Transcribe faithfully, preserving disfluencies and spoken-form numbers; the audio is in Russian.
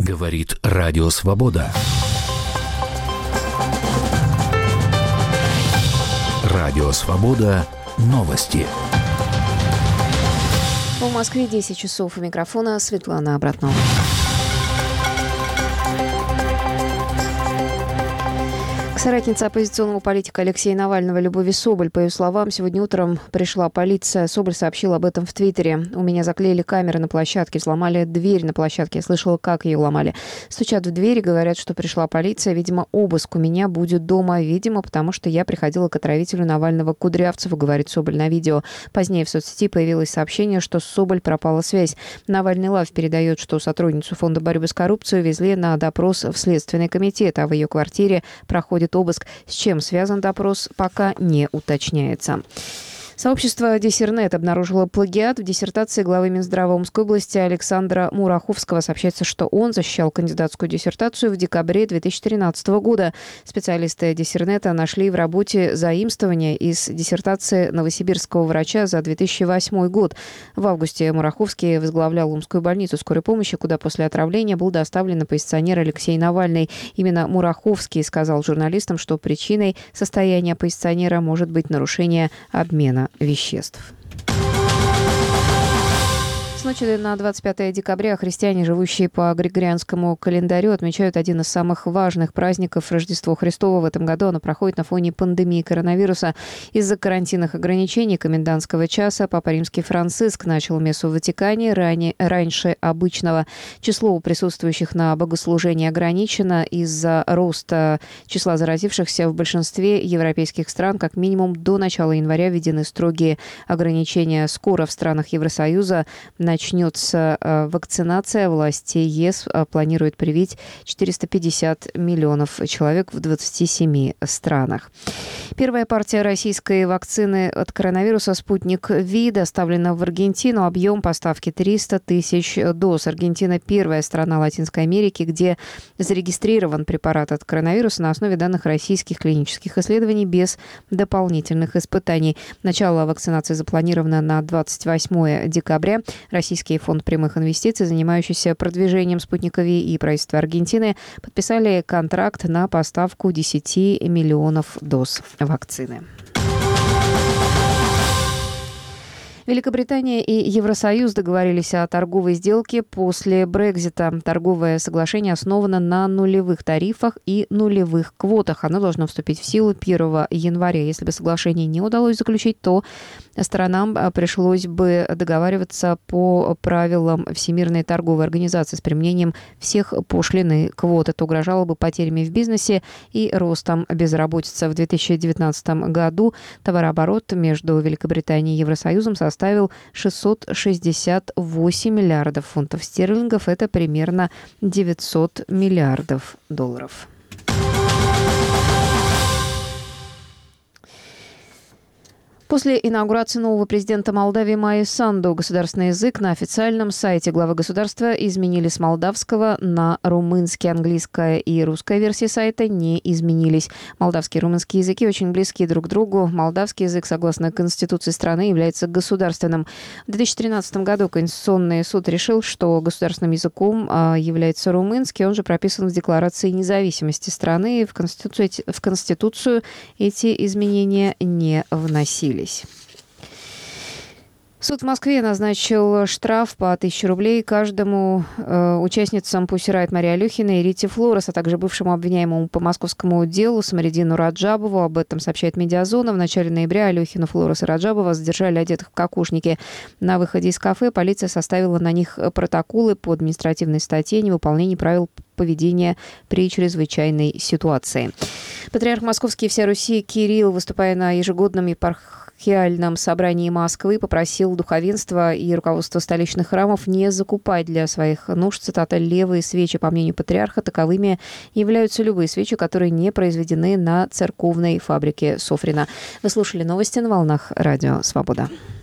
Говорит Радио Свобода. Радио Свобода. Новости. В Москве десять часов. У микрофона Светлана Обратнова. Соратница оппозиционного политика Алексея Навального Любовь Соболь, по ее словам, сегодня утром пришла полиция. Соболь сообщила об этом в Твиттере. «У меня заклеили камеры на площадке, взломали дверь на площадке. Я слышала, как ее ломали. Стучат в дверь и говорят, что пришла полиция. Видимо, обыск у меня будет дома. Видимо, потому что я приходила к отравителю Навального Кудрявцеву», говорит Соболь на видео. Позднее в соцсети появилось сообщение, что с Соболь пропала связь. Навальный Лав передает, что сотрудницу Фонда борьбы с коррупцией везли на допрос в Следственный комитет, а в ее квартире проходит обыск. С чем связан допрос, пока не уточняется. Сообщество Диссернет обнаружило плагиат в диссертации главы Минздрава Омской области Александра Мураховского. Сообщается, что он защищал кандидатскую диссертацию в декабре две тысячи тринадцатого года. Специалисты Диссернета нашли в работе заимствования из диссертации новосибирского врача за две тысячи восьмой год. В августе Мураховский возглавлял Омскую больницу скорой помощи, куда после отравления был доставлен оппозиционер Алексей Навальный. Именно Мураховский сказал журналистам, что причиной состояния оппозиционера может быть нарушение обмена веществ. С ночи на двадцать пятое декабря христиане, живущие по Григорианскому календарю, отмечают один из самых важных праздников Рождество Христово. В этом году оно проходит на фоне пандемии коронавируса. Из-за карантинных ограничений комендантского часа Папа Римский Франциск начал мессу в Ватикане ранее, раньше обычного. Число присутствующих на богослужении ограничено из-за роста числа заразившихся в большинстве европейских стран. Как минимум до начала января введены строгие ограничения. Скоро в странах Евросоюза на начнется вакцинация. Власти ЕС планируют привить четыреста пятьдесят миллионов человек в двадцати семи странах. Первая партия российской вакцины от коронавируса «Спутник Ви» доставлена в Аргентину. Объем поставки триста тысяч доз. Аргентина – первая страна Латинской Америки, где зарегистрирован препарат от коронавируса на основе данных российских клинических исследований без дополнительных испытаний. Начало вакцинации запланировано на двадцать восьмое декабря. Российский фонд прямых инвестиций, занимающийся продвижением «Спутника Ви», и правительство Аргентины подписали контракт на поставку десяти миллионов доз вакцины. Великобритания и Евросоюз договорились о торговой сделке после Брексита. Торговое соглашение основано на нулевых тарифах и нулевых квотах. Оно должно вступить в силу первого января. Если бы соглашение не удалось заключить, то сторонам пришлось бы договариваться по правилам Всемирной торговой организации с применением всех пошлин и квот. Это угрожало бы потерями в бизнесе и ростом безработицы. В две тысячи девятнадцатом году товарооборот между Великобританией и Евросоюзом составил составил шестьсот шестьдесят восемь миллиардов фунтов стерлингов. Это примерно девятьсот миллиардов долларов. После инаугурации нового президента Молдавии Майи Санду государственный язык на официальном сайте главы государства изменили с молдавского на румынский. Английская и русская версии сайта не изменились. Молдавский и румынский языки очень близки друг к другу. Молдавский язык, согласно Конституции страны, является государственным. В две тысячи тринадцатом году Конституционный суд решил, что государственным языком является румынский. Он же прописан в Декларации независимости страны. В Конституцию, в Конституцию эти изменения не вносились. Суд в Москве назначил штраф по тысяче рублей каждому э, участницам Pussy Riot Марии Алехиной и Рите Флорес, а также бывшему обвиняемому по московскому делу Самаридину Раджабову. Об этом сообщает «Медиазона». В начале ноября Алехину, Флорес и Раджабова задержали одетых в кокошники. На выходе из кафе полиция составила на них протоколы по административной статье о невыполнении правил поведения при чрезвычайной ситуации. Патриарх Московский и вся Руси Кирилл, выступая на ежегодном епархиальном собрании Москвы, попросил духовенство и руководство столичных храмов не закупать для своих нужд, цитата, «левые свечи». По мнению патриарха, таковыми являются любые свечи, которые не произведены на церковной фабрике Софрина. Вы слушали новости на волнах Радио Свобода.